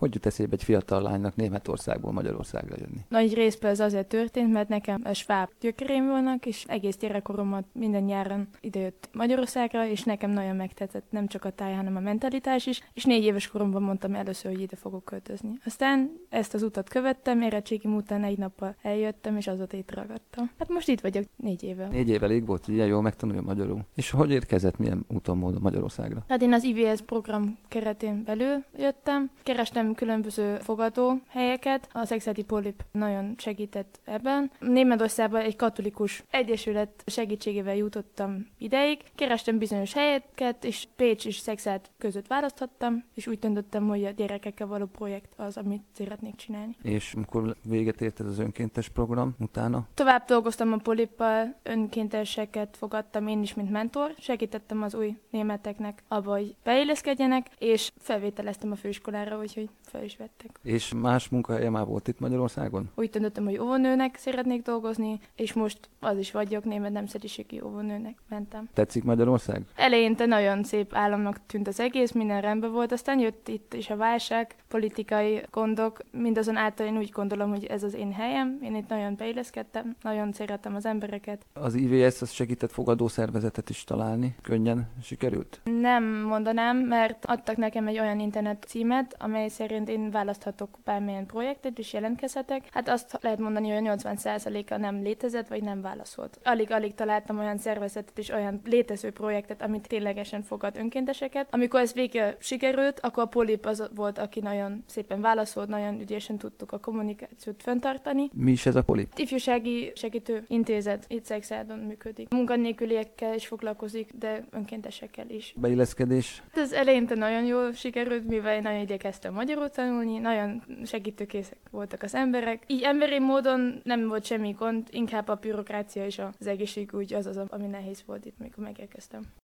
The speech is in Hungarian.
Hogy jut eszébe egy fiatal lánynak Németországból Magyarországra jönni? Nagy részben ez azért történt, mert nekem a sváb gyökereim vannak, és egész gyerekkoromat minden nyáron idejött Magyarországra, és nekem nagyon megtetszett nem csak a táj, hanem a mentalitás is, és 4 éves koromban mondtam először, hogy ide fogok költözni. Aztán ezt az utat követtem, érettségim után 1 nappal eljöttem, és azóta itt ragadtam. Hát most itt vagyok 4 éve. 4 év elég volt, hogy ilyen jól megtanuljon magyarul. És hogy érkezett, milyen úton módon Magyarországra? Hát én az IVS program keretén belül jöttem, kerestem különböző fogadóhelyeket, a Szekszárdi Polip nagyon segített ebben. Németországban egy katolikus egyesület segítségével jutottam ideig, kerestem bizonyos helyeket, és Pécs és Szekszárd között választhattam, és úgy döntöttem, hogy a gyerekekkel való projekt az, amit szeretnék csinálni. És amikor véget ért ez az önkéntes program utána? Tovább dolgoztam a Polippal, önkénteseket fogadtam én is, mint mentor, segítettem az új németeknek abba, hogy beilleszkedjenek, és felvételeztem a főiskolára, úgyhogy fel is vettek. És más munkahelye már volt itt Magyarországon? Úgy döntöttem, hogy óvónőnek szeretnék dolgozni, és most az is vagyok, német nemzetiségi óvónőnek mentem. Tetszik Magyarország? Eleinte nagyon szép államnak tűnt az egész, minden rendben volt, aztán jött itt is a válság, politikai gondok, mindazonáltal én úgy gondolom, hogy ez az én helyem, én itt nagyon beilleszkedtem, nagyon szeretem az embereket. Az IVS az segített fogadószervezetet is találni? Könnyen sikerült? Nem mondanám, mert adtak nekem egy olyan internet címet, amely szerint én választhatok bármilyen projektet és jelentkezhetek. Hát azt lehet mondani, hogy 80%-a nem létezett, vagy nem válaszolt. Alig-alig találtam olyan szervezetet és olyan létező projektet, amit ténylegesen fogad önkénteseket. Amikor ez végül sikerült, akkor a Polip az volt, aki nagyon szépen válaszolt, nagyon ügyesen tudtuk a kommunikációt fenntartani. Mi is ez a Polip? Ifjúsági segítő intézet itt Szekszárdon működik. Munkanélküliekkel is foglalkozik, de önkéntesekkel is. Beilleszkedés? Ez eleinte nagyon jól sikerült, mivel nagyon igyekeztem magyarul tanulni, nagyon segítőkészek voltak az emberek. Így emberi módon nem volt semmi gond, inkább a bürokrácia és az egészségügy az, ami nehéz volt itt, amikor megérkeztem.